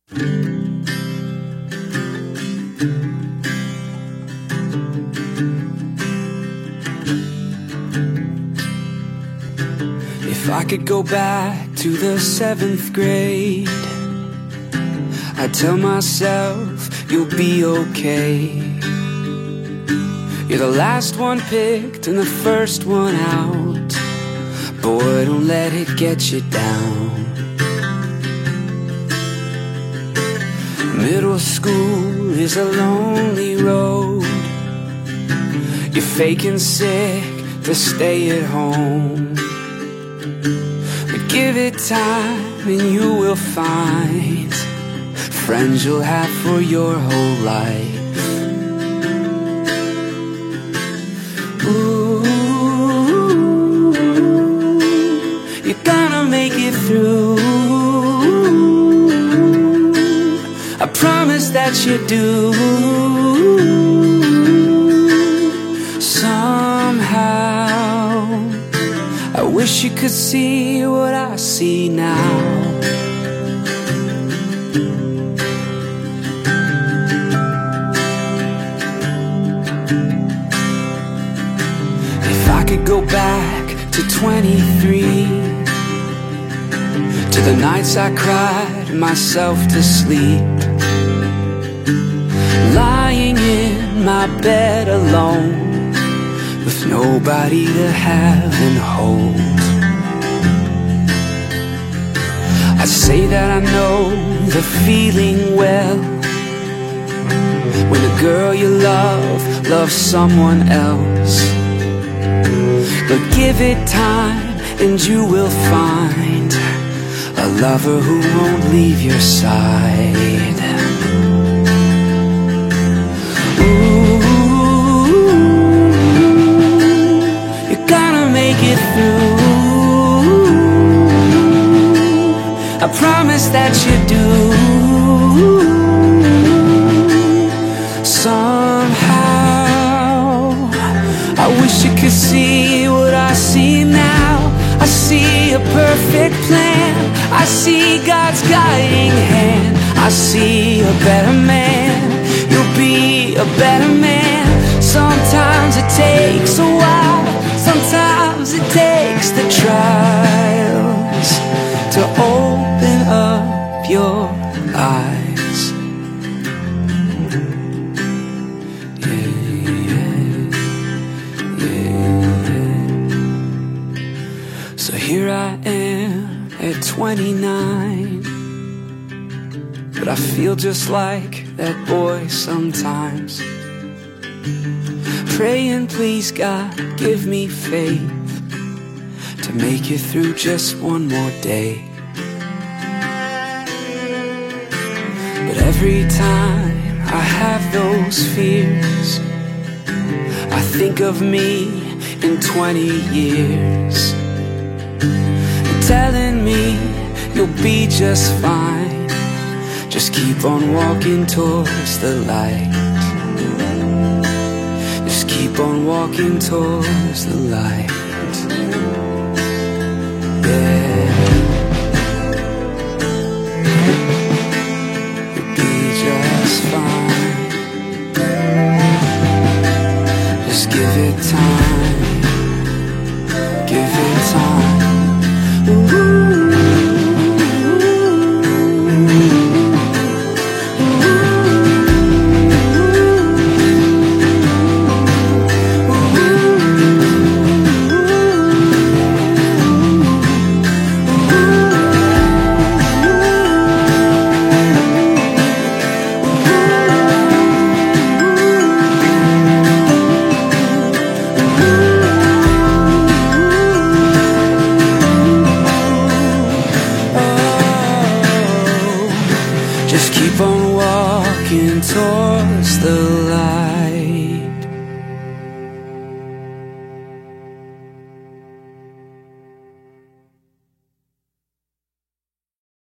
If I could go back to the 7th grade, I'd tell myself you'll be okay. You're the last one picked and the first one out. Boy, don't let it get you down. Middle school is a lonely road. You're faking sick to stay at home. But give it time and you will find friends you'll have for your whole life. Ooh, you're gonna make it through. I promise that you do. Somehow I wish you could see what I see now. If I could go back to 23, to the nights I cried myself to sleep, lying in my bed alone, with nobody to have and hold. I say that I know the feeling well, when the girl you love loves someone else. But give it time and you will find a lover who won't leave your side. It through. I promise that you do. Somehow I wish you could see what I see now. I see a perfect plan. I see God's guiding hand. I see a better man. You'll be a better man. Sometimes it takes a while. Sometimes it takes the trials to open up your eyes. Yeah, yeah, yeah. So here I am at 29, but I feel just like that boy sometimes, praying, please God, give me faith to make it through just one more day. But every time I have those fears, I think of me in 20 years, telling me you'll be just fine. Just keep on walking towards the light. Keep on walking towards the light. Yeah. You'll be just fine. Just give it time. Give it time. Ooh. Just keep on walking towards the light.